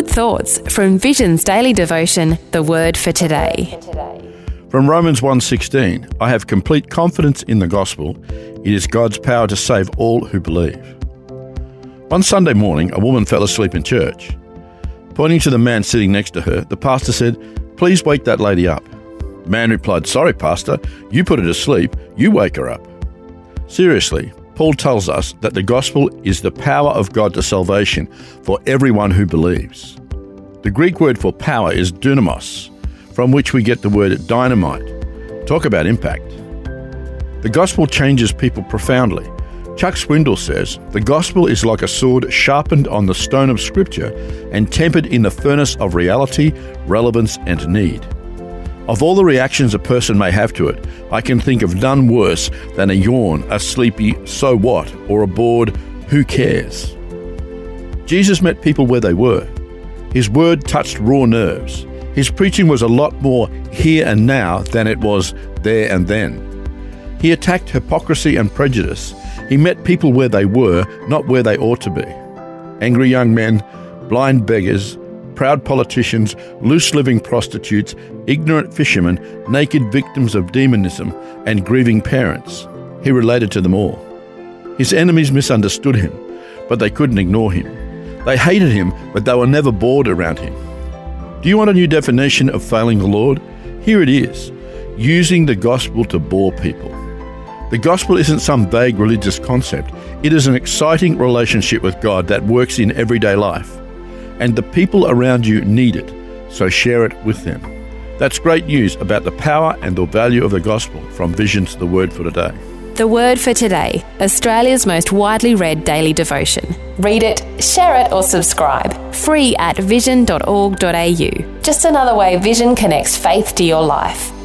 good thoughts from Vision's daily devotion, The Word for Today. From Romans 1:16, I have complete confidence in the gospel. It is God's power to save all who believe. One Sunday morning, a woman fell asleep in church. Pointing to the man sitting next to her, the pastor said, "Please wake that lady up." The man replied, "Sorry, pastor, you put her to sleep, you wake her up." Seriously, Paul tells us that the gospel is the power of God to salvation for everyone who believes. The Greek word for power is dunamos, from which we get the word dynamite. Talk about impact. The gospel changes people profoundly. Chuck Swindoll says, "The gospel is like a sword sharpened on the stone of Scripture and tempered in the furnace of reality, relevance, and need." Of all the reactions a person may have to it, I can think of none worse than a yawn, a sleepy "so what?" or a bored "who cares?" Jesus met people where they were. His word touched raw nerves. His preaching was a lot more here and now than it was there and then. He attacked hypocrisy and prejudice. He met people where they were, not where they ought to be. Angry young men, blind beggars, proud politicians, loose-living prostitutes, ignorant fishermen, naked victims of demonism, and grieving parents. He related to them all. His enemies misunderstood him, but they couldn't ignore him. They hated him, but they were never bored around him. Do you want a new definition of failing the Lord? Here it is: using the gospel to bore people. The gospel isn't some vague religious concept. It is an exciting relationship with God that works in everyday life. And the people around you need it, so share it with them. That's great news about the power and the value of the gospel from Vision's The Word for Today. The Word for Today, Australia's most widely read daily devotion. Read it, share it or subscribe. Free at vision.org.au. Just another way Vision connects faith to your life.